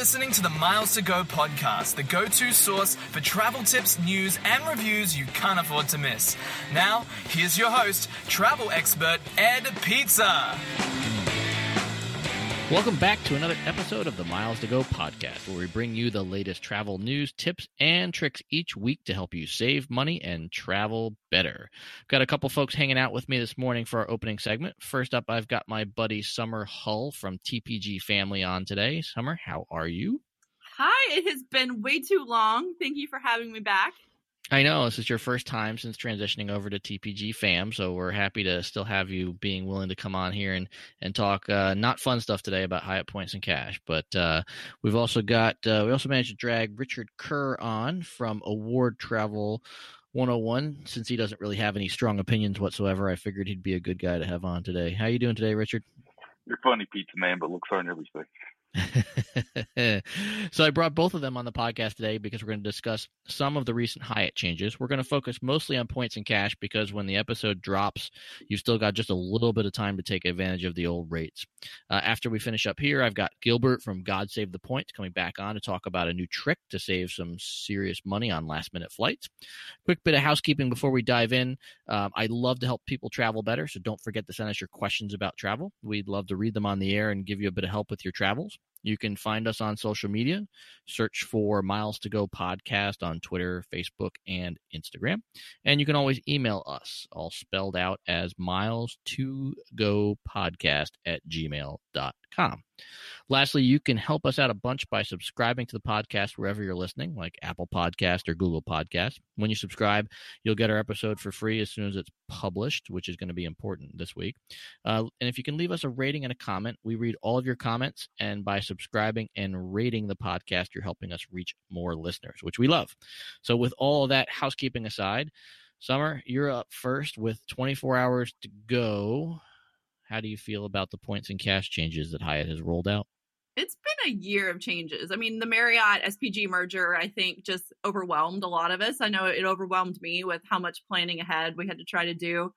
listening to the Miles to Go podcast, the go-to source for travel tips, news, and reviews you can't afford to miss. Now, here's your host, travel expert Ed Pizza. Welcome back to another episode of the Miles to Go podcast, where we bring you the latest travel news, tips, and tricks each week to help you save money and travel better. Got a couple folks hanging out with me this morning for our opening segment. First up, I've got my buddy Summer Hull from TPG Family on today. Summer, how are you? Hi, it has been way too long. Thank you for having me back. I know this is your first time since transitioning over to TPG Fam, so we're happy to still have you being willing to come on here and talk not fun stuff today about Hyatt points and cash. But we've also got we also managed to drag Richard Kerr on from Award Travel 101. Since he doesn't really have any strong opinions whatsoever, I figured he'd be a good guy to have on today. How you doing today, Richard? You're funny, pizza man, but looks aren't everything. So I brought both of them on the podcast today because we're going to discuss some of the recent Hyatt changes. We're going to focus mostly on points and cash because when the episode drops, you've still got just a little bit of time to take advantage of the old rates. After we finish up here, I've got Gilbert from God Save the Points coming back on to talk about a new trick to save some serious money on last-minute flights. Quick bit of housekeeping before we dive in. I love to help people travel better, so don't forget to send us your questions about travel. We'd love to read them on the air and give you a bit of help with your travels. You can find us on social media. Search for Miles to Go Podcast on Twitter, Facebook, and Instagram. And you can always email us, all spelled out as miles2gopodcast@gmail.com. Lastly, you can help us out a bunch by subscribing to the podcast wherever you're listening, like Apple Podcast or Google Podcast. When you subscribe, you'll get our episode for free as soon as it's published, which is going to be important this week. And if you can leave us a rating and a comment, we read all of your comments, and by subscribing and rating the podcast, you're helping us reach more listeners, which we love. So with all of that housekeeping aside, Summer, you're up first with 24 hours to go. How do you feel about the points and cash changes that Hyatt has rolled out? It's been a year of changes. I mean, the Marriott SPG merger, I think, just overwhelmed a lot of us. I know it overwhelmed me with how much planning ahead we had to try to do.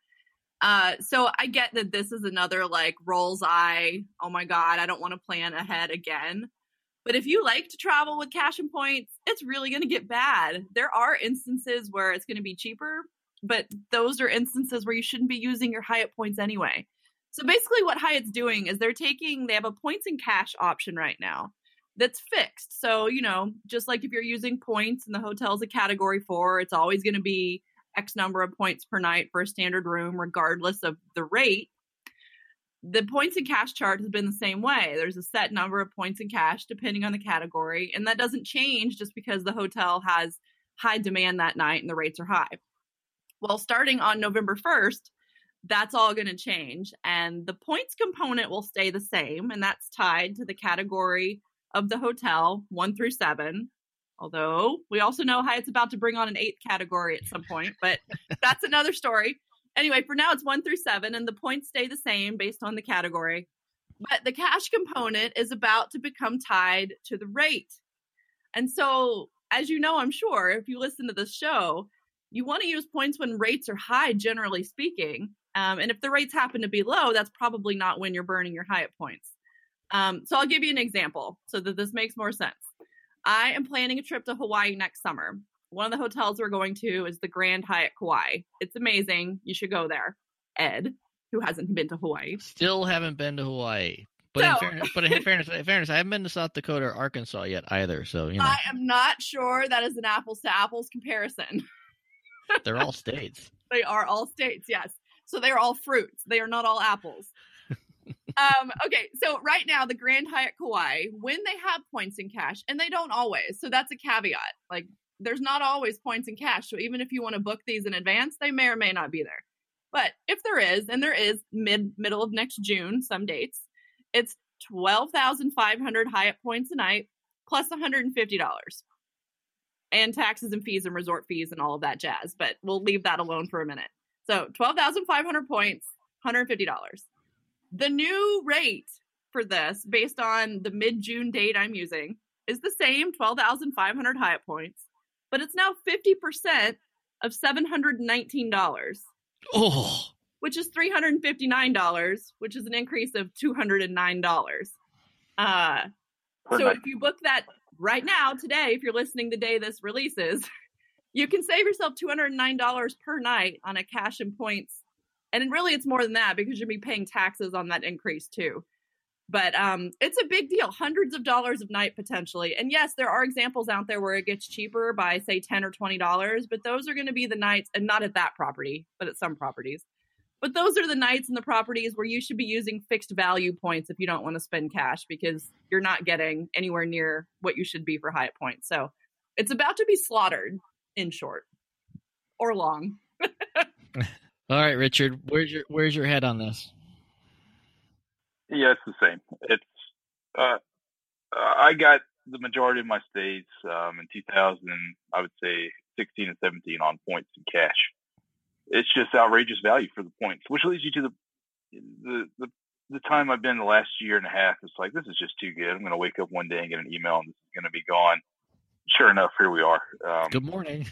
So I get that this is another like roll's eye. Oh my God, I don't want to plan ahead again. But if you like to travel with cash and points, it's really going to get bad. There are instances where it's going to be cheaper, but those are instances where you shouldn't be using your Hyatt points anyway. So basically what Hyatt's doing is they have a points and cash option right now that's fixed. So, just like if you're using points and the hotel's a category 4, it's always going to be X number of points per night for a standard room, regardless of the rate. The points and cash chart has been the same way. There's a set number of points and cash depending on the category. And that doesn't change just because the hotel has high demand that night and the rates are high. Well, starting on November 1st, that's all going to change. And the points component will stay the same. And that's tied to the category of the hotel 1 through 7. Although we also know Hyatt's about to bring on an 8th category at some point, but that's another story. Anyway, for now it's 1 through 7 and the points stay the same based on the category. But the cash component is about to become tied to the rate. And so, as you know, I'm sure if you listen to this show, you want to use points when rates are high, generally speaking. And if the rates happen to be low, that's probably not when you're burning your Hyatt points. So I'll give you an example so that this makes more sense. I am planning a trip to Hawaii next summer. One of the hotels we're going to is the Grand Hyatt Kauai. It's amazing. You should go there. Ed, who hasn't been to Hawaii. Still haven't been to Hawaii. But in fairness, I haven't been to South Dakota or Arkansas yet either. So, I am not sure that is an apples to apples comparison. They're all states. They are all states, yes. So they're all fruits. They are not all apples. Okay, so right now, the Grand Hyatt Kauai, when they have points in cash, and they don't always, so that's a caveat. Like, there's not always points in cash. So even if you want to book these in advance, they may or may not be there. But if there is, and there is middle of next June, some dates, it's 12,500 Hyatt points a night plus $150. And taxes and fees and resort fees and all of that jazz. But we'll leave that alone for a minute. So 12,500 points, $150. The new rate for this, based on the mid-June date I'm using, is the same 12,500 Hyatt points, but it's now 50% of $719. Oh, which is $359, which is an increase of $209. Per So night. if you book that right now, today, if you're listening the day this releases, you can save yourself $209 per night on a cash and points. And really, it's more than that because you'll be paying taxes on that increase too. But it's a big deal, hundreds of dollars a night potentially. And yes, there are examples out there where it gets cheaper by say $10 or $20, but those are going to be the nights, and not at that property, but at some properties. But those are the nights and the properties where you should be using fixed value points if you don't want to spend cash, because you're not getting anywhere near what you should be for Hyatt points. So it's about to be slaughtered, in short, or long. All right, Richard, where's your head on this? Yeah, it's the same. It's I got the majority of my stays in 2000, I would say 16 and 17 on points and cash. It's just outrageous value for the points, which leads you to the time I've been the last year and a half. It's like, this is just too good. I'm going to wake up one day and get an email and this is going to be gone. Sure enough, here we are. Good morning.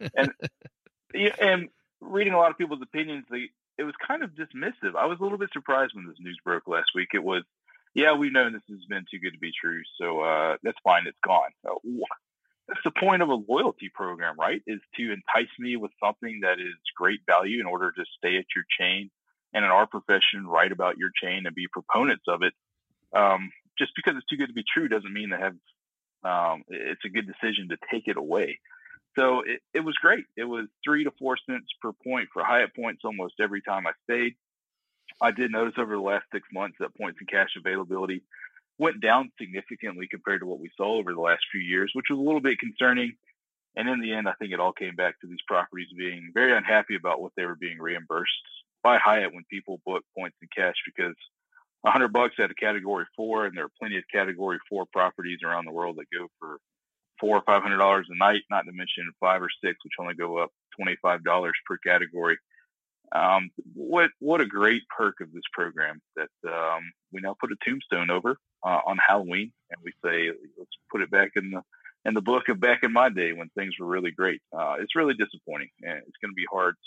and reading a lot of people's opinions, it was kind of dismissive. I was a little bit surprised when this news broke last week. It was, yeah, we've known this has been too good to be true, so that's fine. It's gone. That's the point of a loyalty program, right? Is to entice me with something that is great value in order to stay at your chain, and in our profession, write about your chain and be proponents of it. Just because it's too good to be true doesn't mean they have it's a good decision to take it away. So it was great. It was 3 to 4 cents per point for Hyatt points almost every time I stayed. I did notice over the last 6 months that points and cash availability went down significantly compared to what we saw over the last few years, which was a little bit concerning. And in the end, I think it all came back to these properties being very unhappy about what they were being reimbursed by Hyatt when people book points and cash, because $100 at a category 4, and there are plenty of category 4 properties around the world that go for $400 or $500 a night, not to mention 5 or 6, which only go up $25 per category. What a great perk of this program that we now put a tombstone over on Halloween, and we say, let's put it back in the book of back in my day when things were really great. It's really disappointing, and it's going to be hard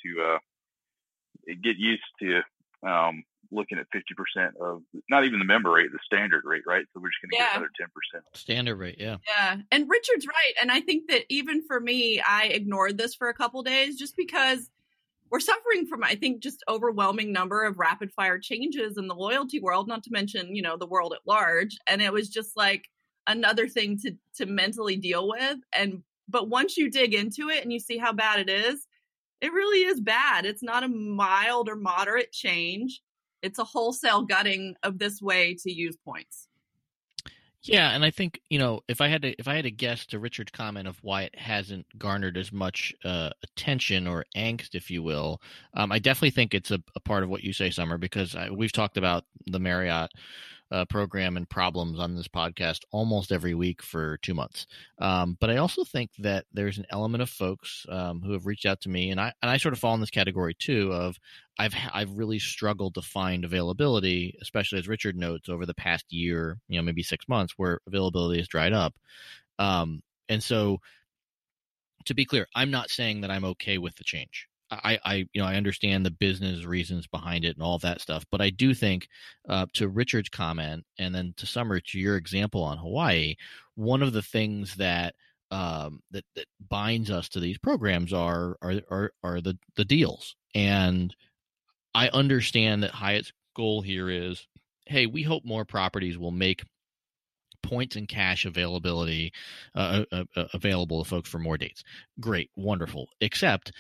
to get used to looking at 50% of not even the member rate, the standard rate, right? So we're just going to get another 10%. Standard rate, yeah. Yeah, and Richard's right. And I think that even for me, I ignored this for a couple days just because we're suffering from, I think, just overwhelming number of rapid fire changes in the loyalty world, not to mention, the world at large. And it was just like another thing to mentally deal with. But once you dig into it and you see how bad it is, it really is bad. It's not a mild or moderate change. It's a wholesale gutting of this way to use points. Yeah, and I think, if I had to guess to Richard's comment of why it hasn't garnered as much attention or angst, if you will, I definitely think it's a part of what you say, Summer, because we've talked about the Marriott program and problems on this podcast almost every week for 2 months. But I also think that there's an element of folks who have reached out to me, and I sort of fall in this category too of I've really struggled to find availability, especially as Richard notes over the past year, maybe 6 months, where availability has dried up. And so, to be clear, I'm not saying that I'm okay with the change. I understand the business reasons behind it and all of that stuff, but I do think, to Richard's comment and then to Summer, to your example on Hawaii, one of the things that that binds us to these programs are the deals. And I understand that Hyatt's goal here is, hey, we hope more properties will make points and cash availability available to folks for more dates. Great, wonderful. Except,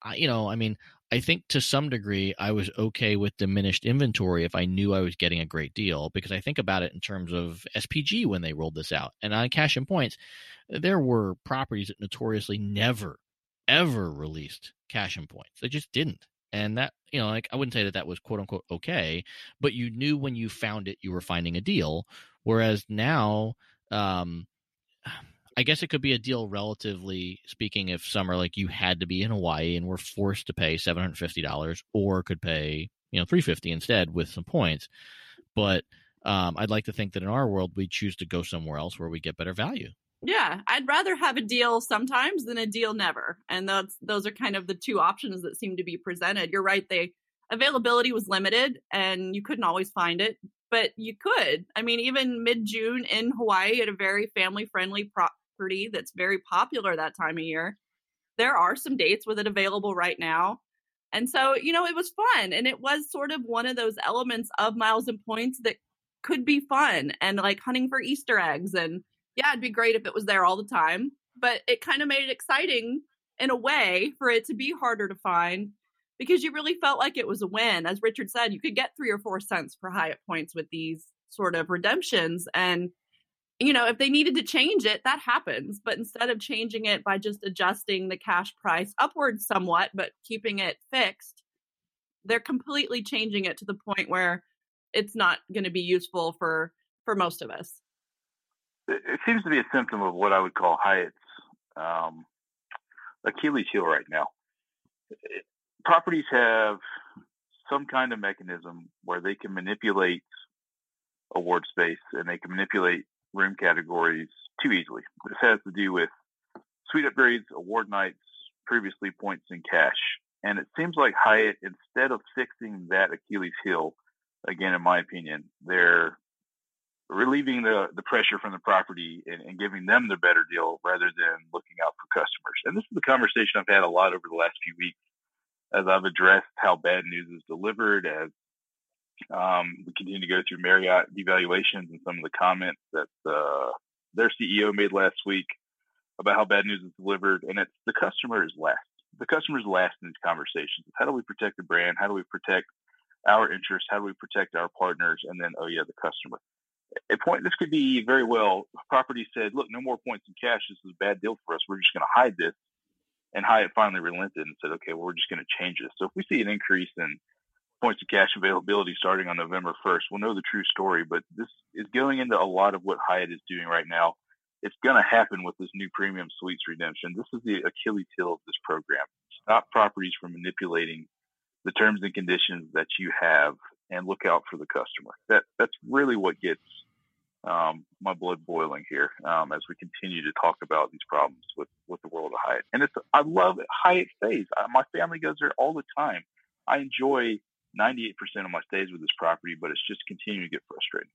I think to some degree I was okay with diminished inventory if I knew I was getting a great deal, because I think about it in terms of SPG when they rolled this out. And on cash and points, there were properties that notoriously never, ever released cash and points. They just didn't. And that, I wouldn't say that was quote unquote okay, but you knew when you found it, you were finding a deal. Whereas now, I guess it could be a deal, relatively speaking, if Summer, like, you had to be in Hawaii and were forced to pay $750, or could pay, $350 instead with some points. But I'd like to think that in our world, we choose to go somewhere else where we get better value. Yeah, I'd rather have a deal sometimes than a deal never. And those are kind of the two options that seem to be presented. You're right. Availability was limited and you couldn't always find it. but you could. I mean, even mid-June in Hawaii at a very family-friendly property that's very popular that time of year, there are some dates with it available right now. And so, it was fun. And it was sort of one of those elements of Miles and Points that could be fun, and like hunting for Easter eggs. And yeah, it'd be great if it was there all the time, but it kind of made it exciting in a way for it to be harder to find, because you really felt like it was a win. As Richard said, you could get 3 or 4 cents per Hyatt points with these sort of redemptions. And, if they needed to change it, that happens. But instead of changing it by just adjusting the cash price upwards somewhat, but keeping it fixed, they're completely changing it to the point where it's not going to be useful for most of us. It seems to be a symptom of what I would call Hyatt's Achilles heel right now. Properties have some kind of mechanism where they can manipulate award space and they can manipulate room categories too easily. This has to do with suite upgrades, award nights, previously points and cash. And it seems like Hyatt, instead of fixing that Achilles heel, again, in my opinion, they're relieving the pressure from the property and giving them the better deal rather than looking out for customers. And this is the conversation I've had a lot over the last few weeks as I've addressed how bad news is delivered, as we continue to go through Marriott devaluations and some of the comments that their CEO made last week about how bad news is delivered. And it's the customer is last. The customer is last in these conversations. How do we protect the brand? How do we protect our interests? How do we protect our partners? And then, the customer. This could be very well, property said, look, no more points in cash. This is a bad deal for us. We're just going to hide this. And Hyatt finally relented and said, okay, well, we're just going to change this. So if we see an increase in points of cash availability starting on November 1st, we'll know the true story. But this is going into a lot of what Hyatt is doing right now. It's going to happen with this new premium suites redemption. This is the Achilles heel of this program. Stop properties from manipulating the terms and conditions that you have and look out for the customer. That's really what gets my blood boiling here as we continue to talk about these problems with the world of Hyatt. And I love Hyatt stays. My family goes there all the time. I enjoy 98% of my stays with this property, but it's just continuing to get frustrating.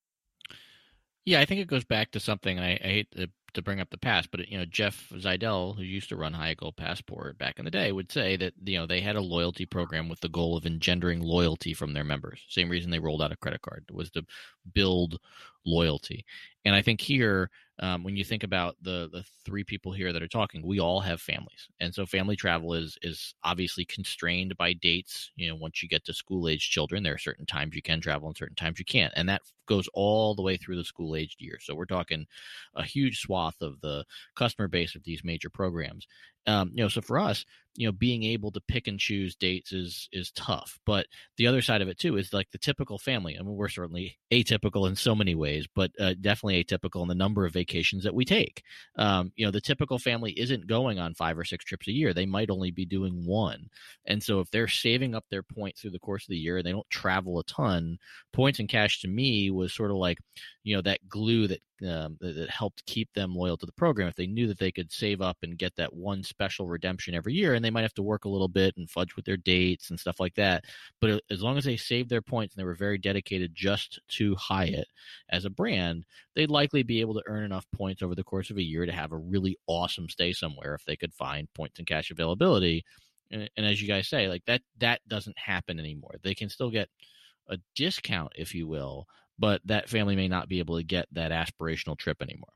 Yeah, I think it goes back to something, and I hate to bring up the past, but Jeff Zidell, who used to run Hyatt Gold Passport back in the day, would say that they had a loyalty program with the goal of engendering loyalty from their members. Same reason they rolled out a credit card was to build loyalty. And I think here, when you think about the 3 people here that are talking, we all have families, and so family travel is obviously constrained by dates. Once you get to school-aged children, there are certain times you can travel and certain times you can't, and that goes all the way through the school-aged year. So we're talking a huge swath of the customer base of these major programs. So for us, being able to pick and choose dates is tough. But the other side of it too is like the typical family. I mean, we're certainly atypical in so many ways, but definitely atypical in the number of vacations that we take. The typical family isn't going on 5 or 6 trips a year. They might only be doing 1. And so if they're saving up their points through the course of the year and they don't travel a ton, points and cash to me was sort of like, that glue that helped keep them loyal to the program. If they knew that they could save up and get that one special redemption every year, and they might have to work a little bit and fudge with their dates and stuff like that, but as long as they saved their points and they were very dedicated just to Hyatt as a brand, they'd likely be able to earn enough points over the course of a year to have a really awesome stay somewhere if they could find points and cash availability. And as you guys say, like that doesn't happen anymore. They can still get a discount, if you will, but that family may not be able to get that aspirational trip anymore.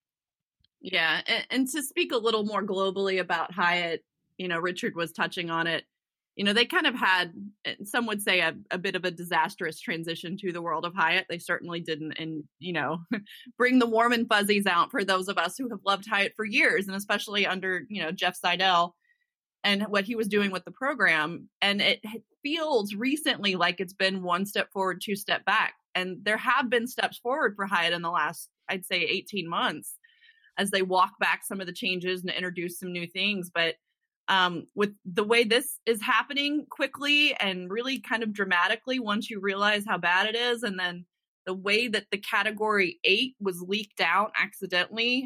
Yeah. And to speak a little more globally about Hyatt, Richard was touching on it. They kind of had, some would say, a bit of a disastrous transition to the world of Hyatt. They certainly didn't, and, bring the warm and fuzzies out for those of us who have loved Hyatt for years, and especially under, Jeff Zidell and what he was doing with the program. And it feels recently like it's been 1 step forward, 2 step back. And there have been steps forward for Hyatt in the last, I'd say, 18 months as they walk back some of the changes and introduce some new things. But with the way this is happening quickly and really kind of dramatically once you realize how bad it is, and then the way that the Category 8 was leaked out accidentally,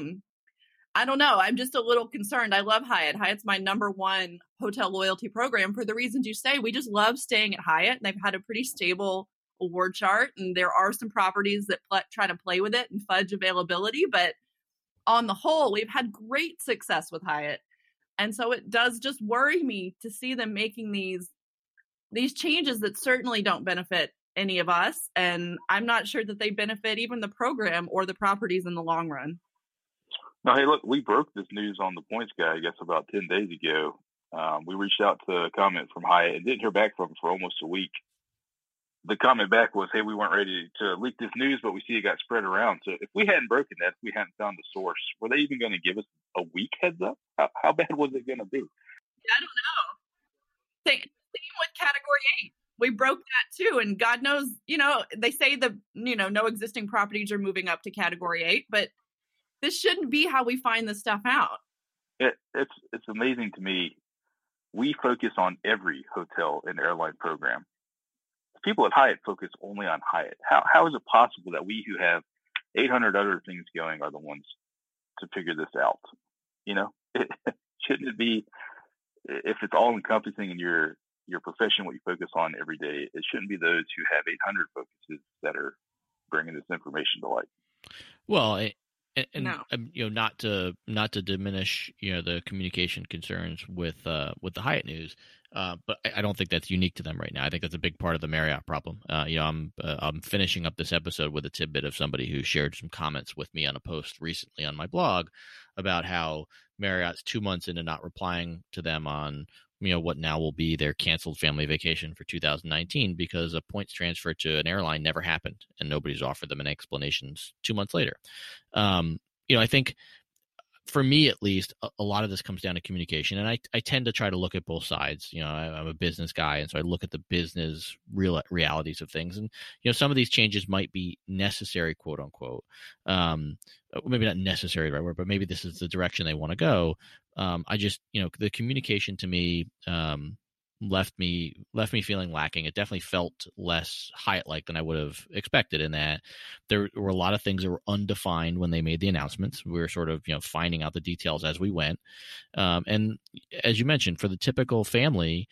I don't know. I'm just a little concerned. I love Hyatt. Hyatt's my number 1 hotel loyalty program for the reasons you say. We just love staying at Hyatt, and they've had a pretty stable award chart, and there are some properties that try to play with it and fudge availability, but on the whole, we've had great success with Hyatt. And so it does just worry me to see them making these changes that certainly don't benefit any of us. And I'm not sure that they benefit even the program or the properties in the long run. No, hey, look, we broke this news on the Points Guy, I guess, about 10 days ago. We reached out to a comment from Hyatt and didn't hear back from him for almost a week. The comment back was, hey, we weren't ready to leak this news, but we see it got spread around. So if we hadn't broken that, if we hadn't found the source, were they even going to give us a week heads up? How bad was it going to be? Yeah, I don't know. Same with Category 8. We broke that too. And God knows, they say no existing properties are moving up to Category 8, but this shouldn't be how we find this stuff out. It's amazing to me. We focus on every hotel and airline program. People at Hyatt focus only on Hyatt. How is it possible that we who have 800 other things going are the ones to figure this out? Shouldn't it be, if it's all encompassing in your profession, what you focus on every day, it shouldn't be those who have 800 focuses that are bringing this information to light. Well, and No. Not to diminish the communication concerns with the Hyatt news, but I don't think that's unique to them right now. I think that's a big part of the Marriott problem. I'm finishing up this episode with a tidbit of somebody who shared some comments with me on a post recently on my blog about how Marriott's 2 months into not replying to them on what now will be their canceled family vacation for 2019 because a points transfer to an airline never happened and nobody's offered them an explanations 2 months later. I think for me, at least, a lot of this comes down to communication, and I tend to try to look at both sides. I'm a business guy, and so I look at the business realities of things. And some of these changes might be necessary, quote unquote. Maybe not necessary, right word, but maybe this is the direction they want to go. I just, the communication to me left me feeling lacking. It definitely felt less Hyatt-like than I would have expected, in that there were a lot of things that were undefined when they made the announcements. We were sort of, finding out the details as we went. And as you mentioned, for the typical family,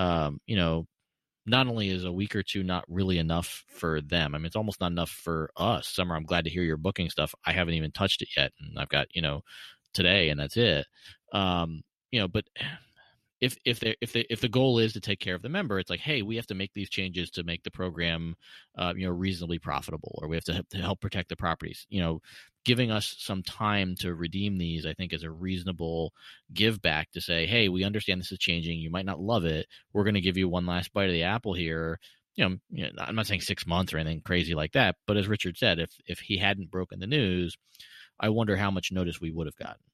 not only is a week or two not really enough for them. I mean, it's almost not enough for us. Summer, I'm glad to hear you're booking stuff. I haven't even touched it yet, and I've got, today, and that's it. But if the goal is to take care of the member, it's like, hey, we have to make these changes to make the program, reasonably profitable, or we have to help protect the properties. Giving us some time to redeem these, I think, is a reasonable give back to say, hey, we understand this is changing. You might not love it. We're going to give you one last bite of the apple here. I'm not saying 6 months or anything crazy like that, but as Richard said, if he hadn't broken the news, I wonder how much notice we would have gotten.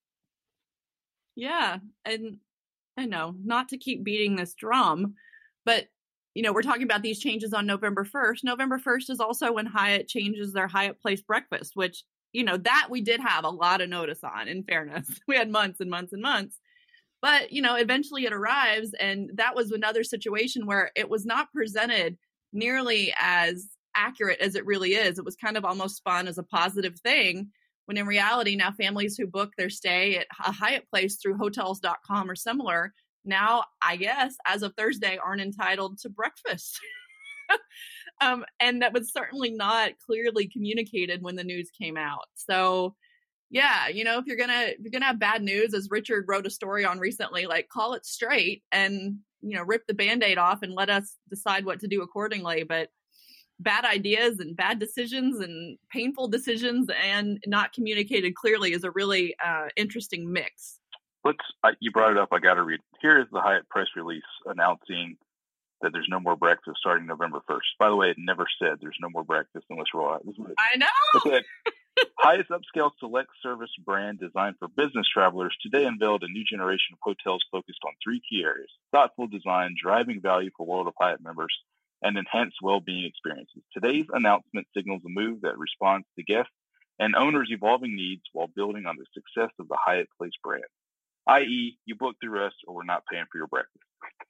Yeah, and I know, not to keep beating this drum, but we're talking about these changes on November 1st. November 1st is also when Hyatt changes their Hyatt Place breakfast, which, that we did have a lot of notice on, in fairness. We had months and months and months. But, eventually it arrives, and that was another situation where it was not presented nearly as accurate as it really is. It was kind of almost spun as a positive thing, when in reality, now families who book their stay at a Hyatt Place through hotels.com or similar, now, I guess, as of Thursday, aren't entitled to breakfast. And that was certainly not clearly communicated when the news came out. So, yeah, if you're gonna have bad news, as Richard wrote a story on recently, like, call it straight and, rip the Band-Aid off and let us decide what to do accordingly. But bad ideas and bad decisions and painful decisions and not communicated clearly is a really interesting mix. You brought it up. I got to read. Here is the Hyatt press release announcing that there's no more breakfast starting November 1st. By the way, it never said there's no more breakfast unless we're all. I know. It said, Hyatt's upscale select service brand designed for business travelers today unveiled a new generation of hotels focused on 3 key areas: thoughtful design, driving value for World of Hyatt members, and enhanced well-being experiences. Today's announcement signals a move that responds to guests and owners' evolving needs while building on the success of the Hyatt Place brand. I.e., you book through us or we're not paying for your breakfast.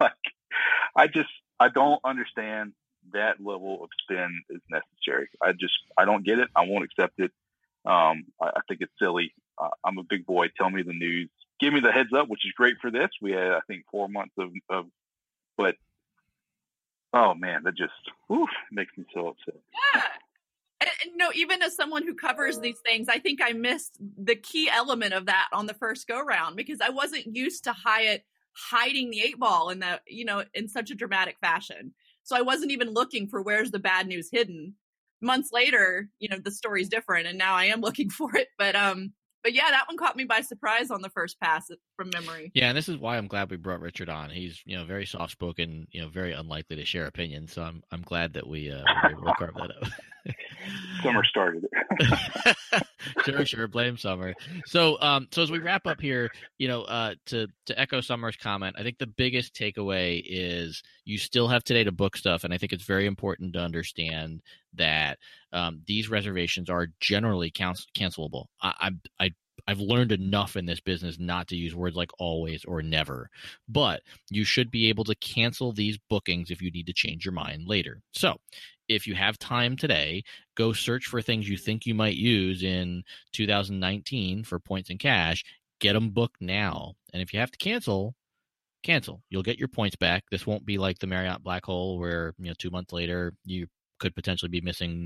I don't understand that level of spin is necessary. I don't get it. I won't accept it. I think it's silly. I'm a big boy. Tell me the news. Give me the heads up, which is great for this. We had, I think, 4 months of but Oh man, that just makes me so upset. Yeah. And no, even as someone who covers these things, I think I missed the key element of that on the first go round because I wasn't used to Hyatt hiding the 8-ball in that, in such a dramatic fashion. So I wasn't even looking for where's the bad news hidden. Months later, the story's different, and now I am looking for it. But yeah, that one caught me by surprise on the first pass from memory. Yeah, and this is why I'm glad we brought Richard on. He's very soft spoken, very unlikely to share opinions. So I'm glad that we were able to carve that up. Summer started it. Sure. Blame Summer. So as we wrap up here, to echo Summer's comment, I think the biggest takeaway is you still have today to book stuff, and I think it's very important to understand that these reservations are generally cancelable. I've learned enough in this business not to use words like always or never, but you should be able to cancel these bookings if you need to change your mind later. So if you have time today, go search for things you think you might use in 2019 for points and cash. Get them booked now. And if you have to cancel. You'll get your points back. This won't be like the Marriott Black Hole where 2 months later you could potentially be missing,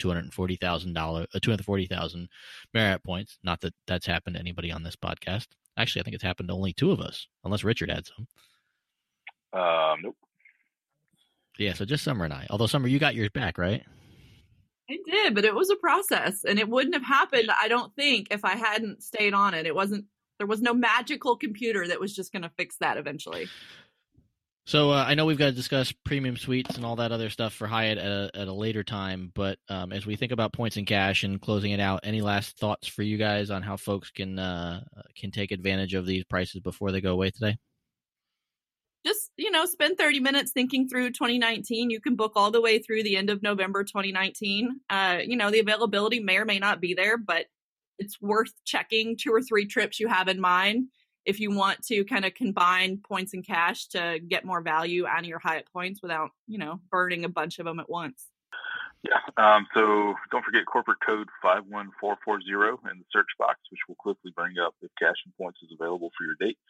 $240,000 Marriott points. Not that that's happened to anybody on this podcast. Actually, I think it's happened to only two of us, unless Richard had some. Nope. Yeah, so just Summer and I. Although, Summer, you got yours back, right? I did, but it was a process, and it wouldn't have happened, I don't think, if I hadn't stayed on it. There was no magical computer that was just going to fix that eventually. So I know we've got to discuss premium suites and all that other stuff for Hyatt at a later time, but as we think about points and cash and closing it out, any last thoughts for you guys on how folks can take advantage of these prices before they go away today? Just, spend 30 minutes thinking through 2019. You can book all the way through the end of November 2019. The availability may or may not be there, but it's worth checking 2 or 3 trips you have in mind if you want to kind of combine points and cash to get more value out of your Hyatt points without, burning a bunch of them at once. Yeah. So don't forget corporate code 51440 in the search box, which will quickly bring up if cash and points is available for your dates.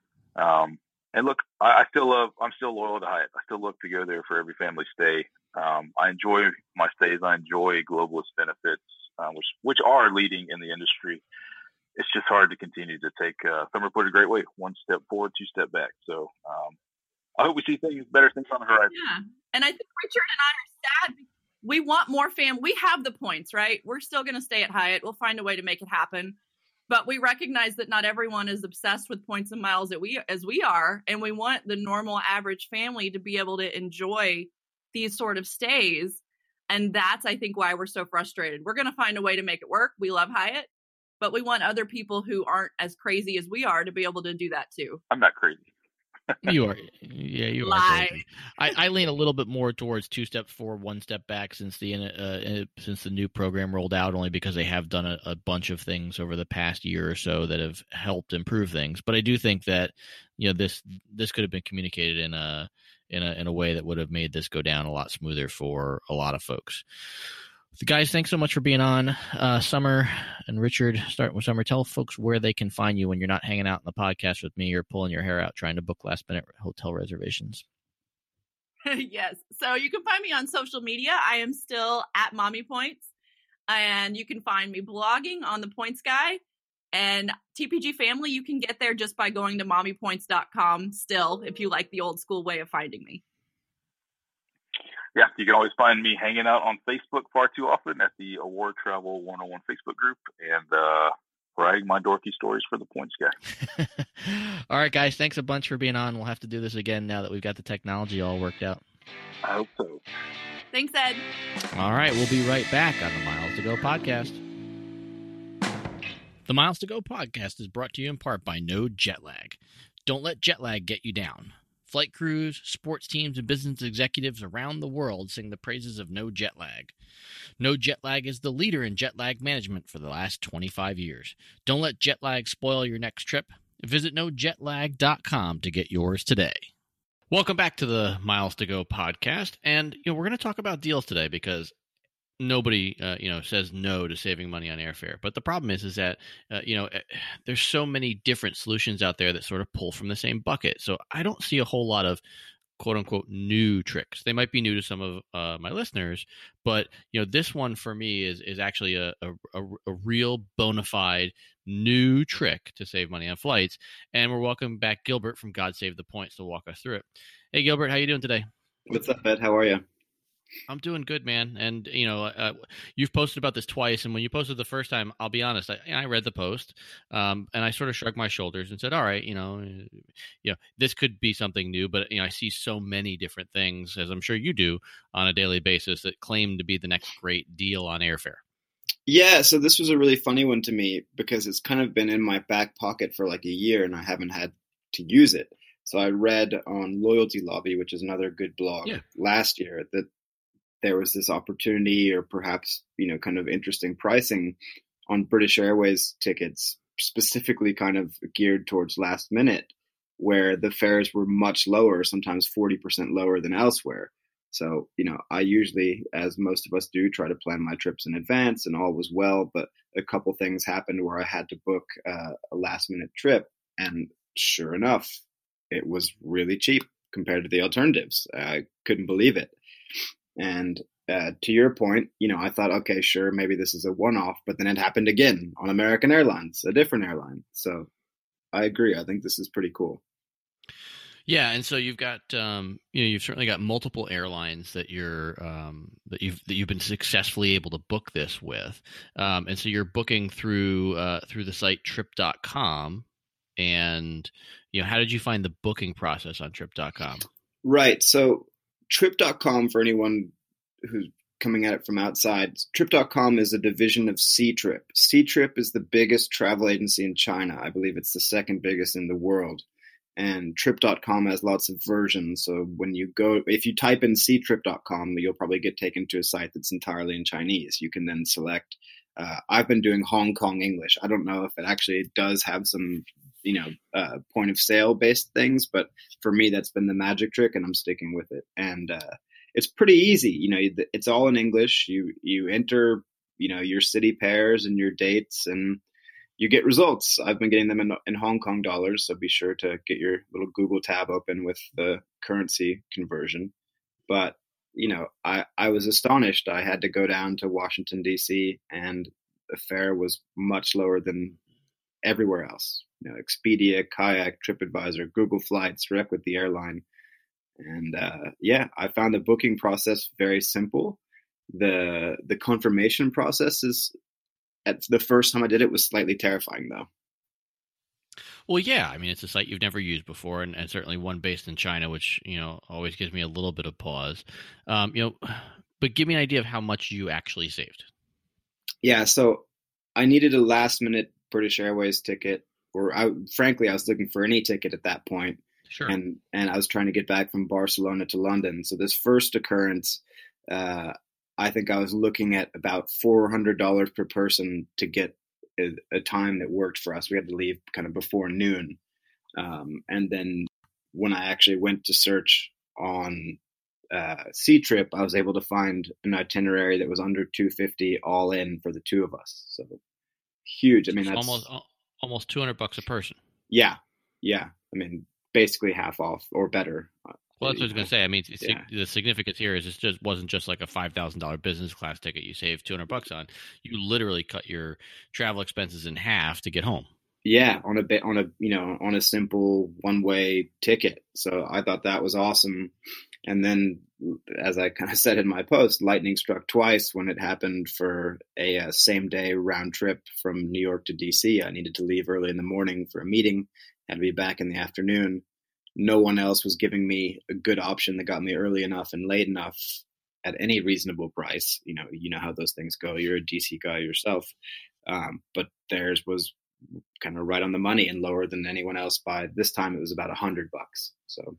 And look, I'm still loyal to Hyatt. I still look to go there for every family stay. I enjoy my stays. I enjoy globalist benefits, which are leading in the industry. It's just hard to continue to take. Summer put it a great way: 1 step forward, 2 step back. So I hope we see better things on the horizon. Yeah, and I think Richard and I are sad. We want more We have the points, right? We're still going to stay at Hyatt. We'll find a way to make it happen. But we recognize that not everyone is obsessed with points and miles as we are, and we want the normal average family to be able to enjoy these sort of stays. And that's, I think, why we're so frustrated. We're going to find a way to make it work. We love Hyatt, but we want other people who aren't as crazy as we are to be able to do that too. I'm not crazy. You are. Yeah, you are. I lean a little bit more towards 2 steps forward, 1 step back since the new program rolled out, only because they have done a bunch of things over the past year or so that have helped improve things. But I do think that this could have been communicated in a way that would have made this go down a lot smoother for a lot of folks. So guys, thanks so much for being on. Summer and Richard, starting with Summer, tell folks where they can find you when you're not hanging out in the podcast with me or pulling your hair out trying to book last-minute hotel reservations. Yes. So you can find me on social media. I am still at Mommy Points. And you can find me blogging on The Points Guy. And TPG Family, you can get there just by going to mommypoints.com still, if you like the old school way of finding me. Yeah, you can always find me hanging out on Facebook far too often at the Award Travel 101 Facebook group and writing my dorky stories for The Points Guy. All right, guys, thanks a bunch for being on. We'll have to do this again now that we've got the technology all worked out. I hope so. Thanks, Ed. All right, we'll be right back on the Miles to Go podcast. The Miles to Go podcast is brought to you in part by No Jet Lag. Don't let jet lag get you down. Flight crews, sports teams, and business executives around the world sing the praises of No Jet Lag. No Jet Lag is the leader in jet lag management for the last 25 years. Don't let jet lag spoil your next trip. Visit nojetlag.com to get yours today. Welcome back to the Miles to Go podcast, and we're going to talk about deals today because nobody says no to saving money on airfare. But the problem is that there's so many different solutions out there that sort of pull from the same bucket. So I don't see a whole lot of quote unquote new tricks. They might be new to some of my listeners, but this one for me is actually a real bona fide new trick to save money on flights. And we're welcoming back Gilbert from God Save the Points to walk us through it. Hey Gilbert, how you doing today? What's up, Ed? How are you? I'm doing good, man. And you've posted about this twice, and when you posted the first time, I'll be honest, I read the post, and I sort of shrugged my shoulders and said, all right, this could be something new, but I see so many different things, as I'm sure you do on a daily basis, that claim to be the next great deal on airfare. Yeah, so this was a really funny one to me because it's kind of been in my back pocket for like a year and I haven't had to use it. So I read on Loyalty Lobby, which is another good blog, last year, that there was this opportunity or perhaps, kind of interesting pricing on British Airways tickets, specifically kind of geared towards last minute, where the fares were much lower, sometimes 40% lower than elsewhere. So, I usually, as most of us do, try to plan my trips in advance and all was well, but a couple things happened where I had to book a last minute trip. And sure enough, it was really cheap compared to the alternatives. I couldn't believe it. And to your point, I thought, okay, sure, maybe this is a one-off, but then it happened again on American Airlines, a different airline. So I agree. I think this is pretty cool. Yeah, and so you've got you've certainly got multiple airlines that you've been successfully able to book this with, and so you're booking through the site Trip.com, and how did you find the booking process on Trip.com? Right, so Trip.com, for anyone who's coming at it from outside, Trip.com is a division of Ctrip. Ctrip is the biggest travel agency in China. I believe it's the second biggest in the world. And Trip.com has lots of versions. So if you type in Ctrip.com, you'll probably get taken to a site that's entirely in Chinese. You can then select, I've been doing Hong Kong English. I don't know if it actually does have some, point of sale based things, but for me, that's been the magic trick and I'm sticking with it. And, it's pretty easy. It's all in English. You enter, your city pairs and your dates and you get results. I've been getting them in Hong Kong dollars, so be sure to get your little Google tab open with the currency conversion. But, I was astonished. I had to go down to Washington, D.C., and the fare was much lower than everywhere else. Expedia, Kayak, TripAdvisor, Google Flights, direct with the airline. And I found the booking process very simple. The confirmation process is, at the first time I did it, was slightly terrifying though. Well, yeah, I mean, it's a site you've never used before, and certainly one based in China, which always gives me a little bit of pause. But give me an idea of how much you actually saved. Yeah, so I needed a last minute British Airways ticket, or frankly, I was looking for any ticket at that point. Sure. And I was trying to get back from Barcelona to London. So this first occurrence, I think I was looking at about $400 per person to get a time that worked for us. We had to leave kind of before noon. And then when I actually went to search on Ctrip, I was able to find an itinerary that was under $250 all in for the two of us. So huge. I mean, that's almost $200 a person. Yeah. I mean, basically half off or better. Well, that's what I was going to say. I mean, the significance here is it wasn't just like a $5,000 business class ticket you saved $200 on. You literally cut your travel expenses in half to get home. Yeah, on a simple one-way ticket. So I thought that was awesome. And then, as I kind of said in my post, lightning struck twice when it happened for a same-day round trip from New York to D.C. I needed to leave early in the morning for a meeting, had to be back in the afternoon. No one else was giving me a good option that got me early enough and late enough at any reasonable price. You know how those things go. You're a DC guy yourself. But theirs was kind of right on the money and lower than anyone else by this time. It was about $100. So.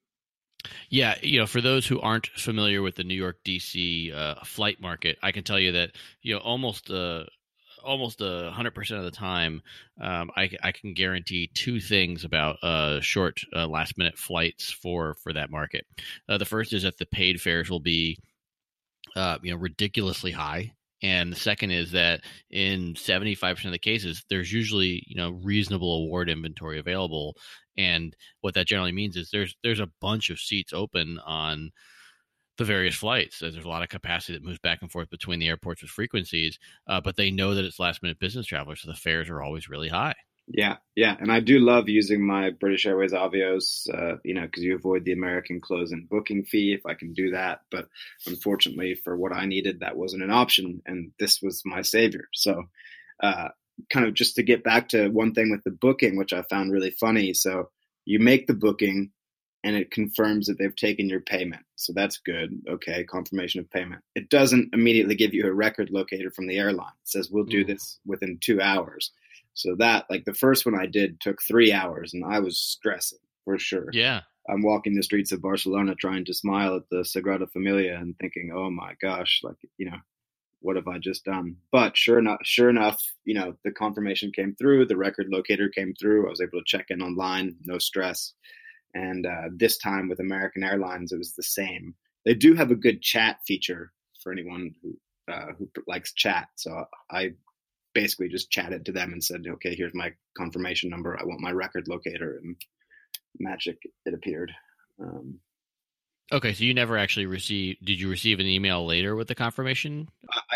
Yeah, for those who aren't familiar with the New York DC flight market, I can tell you that almost 100% of the time, I can guarantee two things about short last minute flights for that market. The first is that the paid fares will be ridiculously high, And the second is that in 75% of the cases, there's usually, reasonable award inventory available. And what that generally means is there's a bunch of seats open on the various flights. There's a lot of capacity that moves back and forth between the airports with frequencies, but they know that it's last minute business travelers, so the fares are always really high. Yeah. And I do love using my British Airways Avios, because you avoid the American close-in booking fee if I can do that. But unfortunately, for what I needed, that wasn't an option, and this was my savior. So kind of just to get back to one thing with the booking, which I found really funny. So you make the booking, and it confirms that they've taken your payment. So that's good. Okay, confirmation of payment. It doesn't immediately give you a record locator from the airline. It says, we'll do this within 2 hours. So that, like the first one I did took 3 hours, and I was stressing for sure. Yeah. I'm walking the streets of Barcelona trying to smile at the Sagrada Familia and thinking, oh my gosh, what have I just done? But sure enough, the confirmation came through, the record locator came through. I was able to check in online, no stress. And this time with American Airlines, it was the same. They do have a good chat feature for anyone who likes chat. So I basically just chatted to them and said, okay, here's my confirmation number. I want my record locator, and magic, it appeared. Okay, so you never actually did you receive an email later with the confirmation?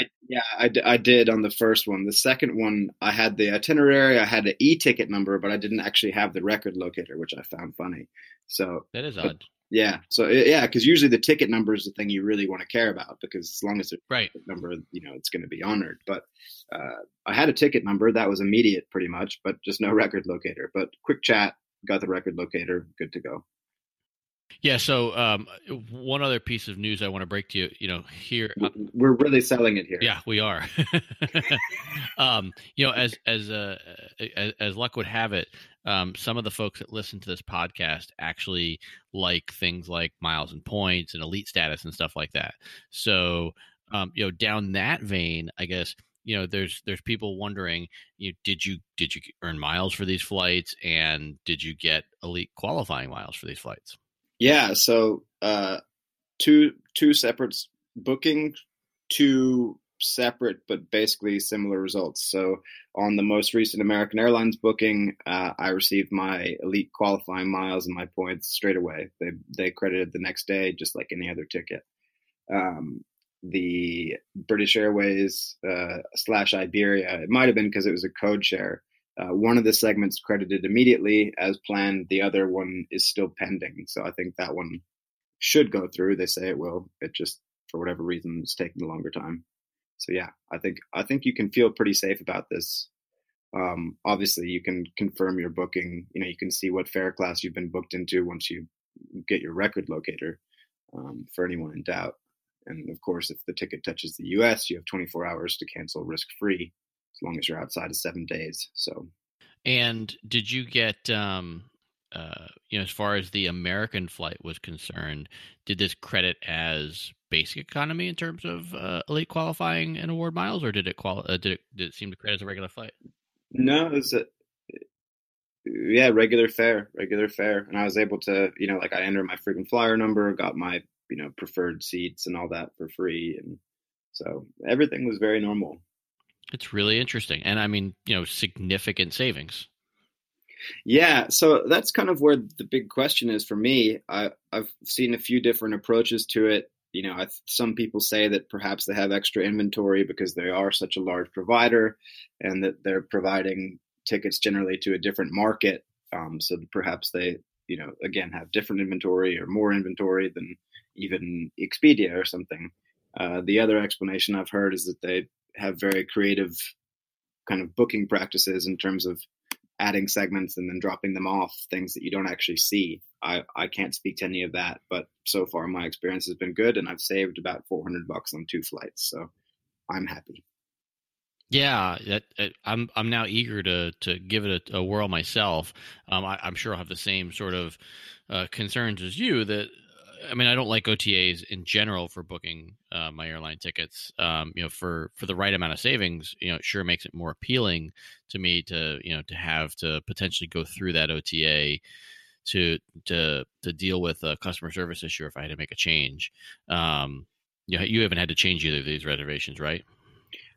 I did on the first one. The second one, I had the itinerary, I had the e-ticket number, but I didn't actually have the record locator, which I found funny. So that is odd. Yeah. So because usually the ticket number is the thing you really want to care about, because as long as it's right number, it's going to be honored. But I had a ticket number that was immediate pretty much, but just no record locator. But quick chat, got the record locator, good to go. Yeah. So one other piece of news I want to break to you, here we're really selling it here. Yeah, we are. As luck would have it, some of the folks that listen to this podcast actually like things like miles and points and elite status and stuff like that. So, down that vein, I guess, there's people wondering, did you earn miles for these flights, and did you get elite qualifying miles for these flights? Yeah, so two separate booking, two separate but basically similar results. So on the most recent American Airlines booking, I received my elite qualifying miles and my points straight away. They credited the next day, just like any other ticket. The British Airways / Iberia, it might have been because it was a code share. One of the segments credited immediately as planned. The other one is still pending. So I think that one should go through. They say it will. It just, for whatever reason, is taking a longer time. So yeah, I think you can feel pretty safe about this. Obviously, you can confirm your booking. You can see what fare class you've been booked into once you get your record locator, for anyone in doubt. And of course, if the ticket touches the US, you have 24 hours to cancel risk-free, as long as you're outside of 7 days. So, and did you get, as far as the American flight was concerned, did this credit as basic economy in terms of elite qualifying and award miles, or did it seem to credit as a regular flight? No, it was regular fare, and I was able to, I entered my frequent flyer number, got my preferred seats and all that for free, and so everything was very normal. It's really interesting. And I mean, significant savings. Yeah. So that's kind of where the big question is for me. I've seen a few different approaches to it. Some people say that perhaps they have extra inventory because they are such a large provider, and that they're providing tickets generally to a different market. So that perhaps they, again, have different inventory or more inventory than even Expedia or something. The other explanation I've heard is that they have very creative kind of booking practices in terms of adding segments and then dropping them off, things that you don't actually see. I can't speak to any of that, but so far my experience has been good, and I've saved about $400 on 2 flights, so I'm happy. Yeah, I'm now eager to give it a whirl myself. I'm sure I'll have the same sort of concerns as you. That I mean, I don't like OTAs in general for booking my airline tickets. For the right amount of savings, it sure makes it more appealing to me to have to potentially go through that OTA to deal with a customer service issue if I had to make a change. You haven't had to change either of these reservations, right?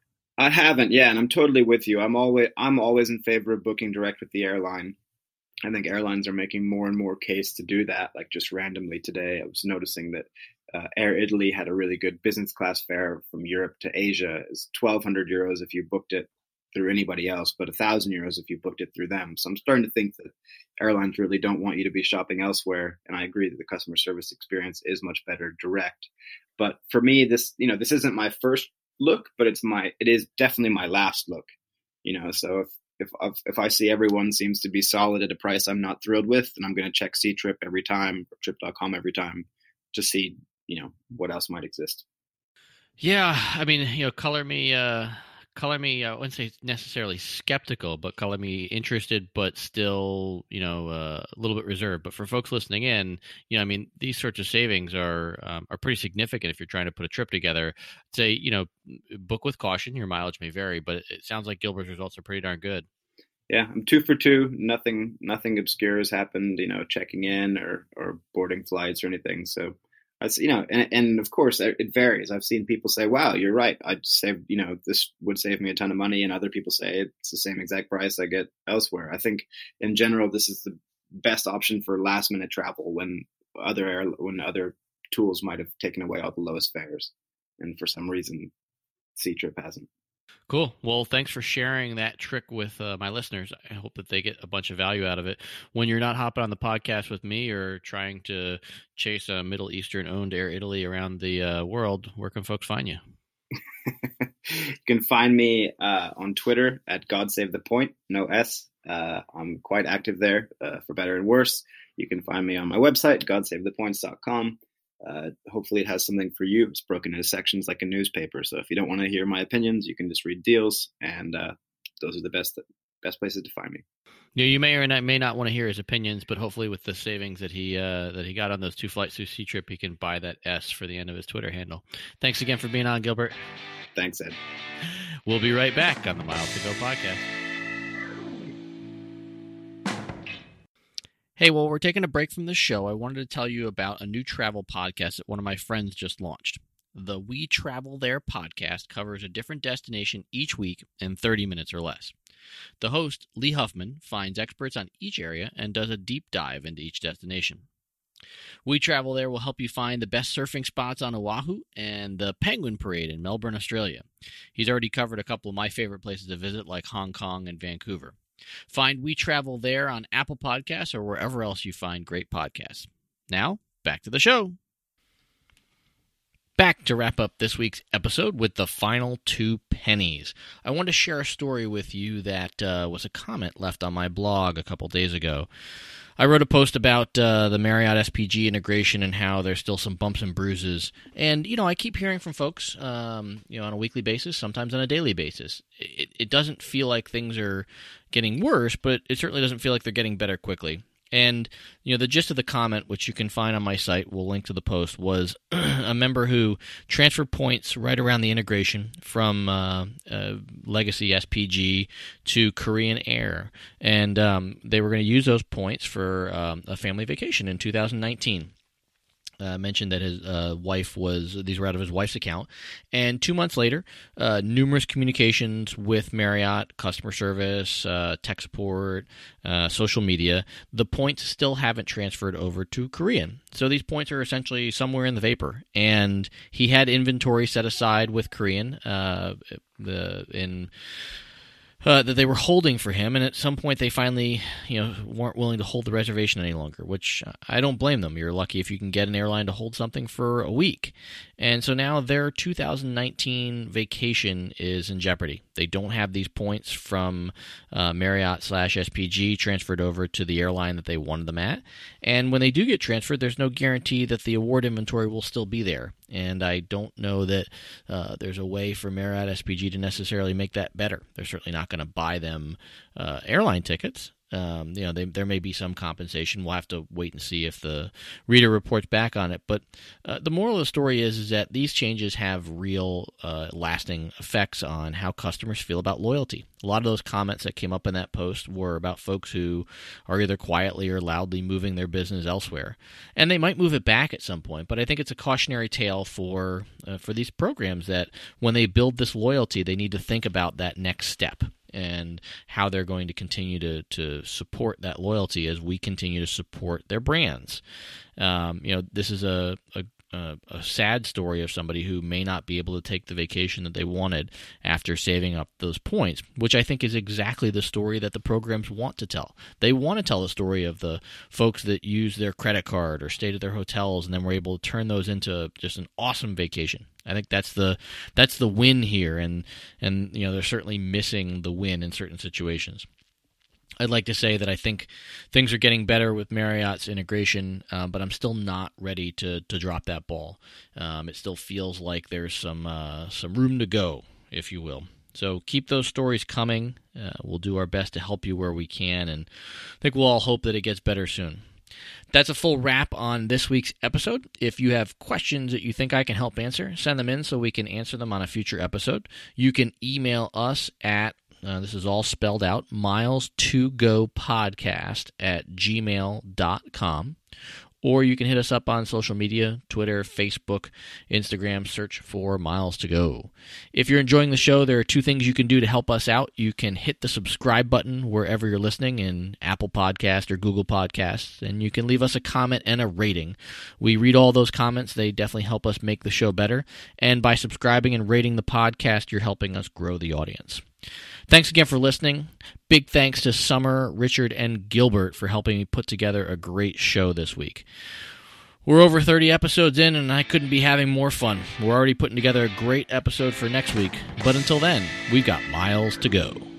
I haven't, yeah, and I'm totally with you. I'm always in favor of booking direct with the airline. I think airlines are making more and more case to do that. Like just randomly today, I was noticing that Air Italy had a really good business class fare from Europe to Asia. It's 1,200 euros if you booked it through anybody else, but 1,000 euros if you booked it through them. So I'm starting to think that airlines really don't want you to be shopping elsewhere. And I agree that the customer service experience is much better direct. But for me, this isn't my first look, but it is definitely my last look. So if I see everyone seems to be solid at a price I'm not thrilled with, then I'm going to check Ctrip every time, or Trip.com every time, to see what else might exist. Yeah, I mean, color me. I wouldn't say necessarily skeptical, but color me interested, but still, a little bit reserved. But for folks listening in, I mean, these sorts of savings are pretty significant if you're trying to put a trip together. Say, book with caution. Your mileage may vary, but it sounds like Gilbert's results are pretty darn good. Yeah, I'm 2 for 2. Nothing obscure has happened. Checking in or boarding flights or anything. So. And of course it varies. I've seen people say, wow, you're right. I'd save, this would save me a ton of money. And other people say it's the same exact price I get elsewhere. I think in general, this is the best option for last minute travel when other tools might have taken away all the lowest fares. And for some reason, Ctrip hasn't. Cool. Well, thanks for sharing that trick with my listeners. I hope that they get a bunch of value out of it. When you're not hopping on the podcast with me or trying to chase a Middle Eastern-owned Air Italy around the world, where can folks find you? You can find me on Twitter at GodSaveThePoint, no S. I'm quite active there, for better and worse. You can find me on my website, GodSaveThePoints.com. Hopefully it has something for you. It's broken into sections like a newspaper. So if you don't want to hear my opinions, you can just read deals, and those are the best places to find me. Yeah, you may or may not want to hear his opinions, but hopefully with the savings that he got on those 2 flights through Ctrip, he can buy that S for the end of his Twitter handle. Thanks again for being on, Gilbert. Thanks, Ed. We'll be right back on the Miles to Go podcast. Hey, well, we're taking a break from the show. I wanted to tell you about a new travel podcast that one of my friends just launched. The We Travel There podcast covers a different destination each week in 30 minutes or less. The host, Lee Huffman, finds experts on each area and does a deep dive into each destination. We Travel There will help you find the best surfing spots on Oahu and the Penguin Parade in Melbourne, Australia. He's already covered a couple of my favorite places to visit, like Hong Kong and Vancouver. Find We Travel There on Apple Podcasts or wherever else you find great podcasts. Now, back to the show. Back to wrap up this week's episode with the final 2 pennies. I want to share a story with you that was a comment left on my blog a couple days ago. I wrote a post about the Marriott SPG integration and how there's still some bumps and bruises. And, I keep hearing from folks, on a weekly basis, sometimes on a daily basis. It doesn't feel like things are getting worse, but it certainly doesn't feel like they're getting better quickly. And, the gist of the comment, which you can find on my site, we'll link to the post, was a member who transferred points right around the integration from Legacy SPG to Korean Air. And they were going to use those points for a family vacation in 2019. Mentioned that his these were out of his wife's account. And 2 months later, numerous communications with Marriott, customer service, tech support, social media. The points still haven't transferred over to Korean. So these points are essentially somewhere in the vapor. And he had inventory set aside with Korean that they were holding for him, and at some point they finally, weren't willing to hold the reservation any longer, which I don't blame them. You're lucky if you can get an airline to hold something for a week. And so now their 2019 vacation is in jeopardy. They don't have these points from Marriott/SPG transferred over to the airline that they wanted them at. And when they do get transferred, there's no guarantee that the award inventory will still be there. And I don't know that there's a way for Marriott SPG to necessarily make that better. They're certainly not going to buy them airline tickets. There may be some compensation. We'll have to wait and see if the reader reports back on it. But the moral of the story is that these changes have real lasting effects on how customers feel about loyalty. A lot of those comments that came up in that post were about folks who are either quietly or loudly moving their business elsewhere. And they might move it back at some point, but I think it's a cautionary tale for these programs that when they build this loyalty, they need to think about that next step and how they're going to continue to support that loyalty as we continue to support their brands. This is a sad story of somebody who may not be able to take the vacation that they wanted after saving up those points, which I think is exactly the story that the programs want to tell. They want to tell the story of the folks that use their credit card or stayed at their hotels and then were able to turn those into just an awesome vacation. I think that's the win here, and they're certainly missing the win in certain situations. I'd like to say that I think things are getting better with Marriott's integration, but I'm still not ready to drop that ball. It still feels like there's some room to go, if you will. So keep those stories coming. We'll do our best to help you where we can, and I think we'll all hope that it gets better soon. That's a full wrap on this week's episode. If you have questions that you think I can help answer, send them in so we can answer them on a future episode. You can email us at this is all spelled out, miles2gopodcast@gmail.com. Or you can hit us up on social media, Twitter, Facebook, Instagram, search for Miles to Go. If you're enjoying the show, there are two things you can do to help us out. You can hit the subscribe button wherever you're listening in Apple Podcasts or Google Podcasts, and you can leave us a comment and a rating. We read all those comments. They definitely help us make the show better. And by subscribing and rating the podcast, you're helping us grow the audience. Thanks again for listening. Big thanks to Summer, Richard, and Gilbert for helping me put together a great show this week. We're over 30 episodes in, and I couldn't be having more fun. We're already putting together a great episode for next week. But until then, we've got miles to go.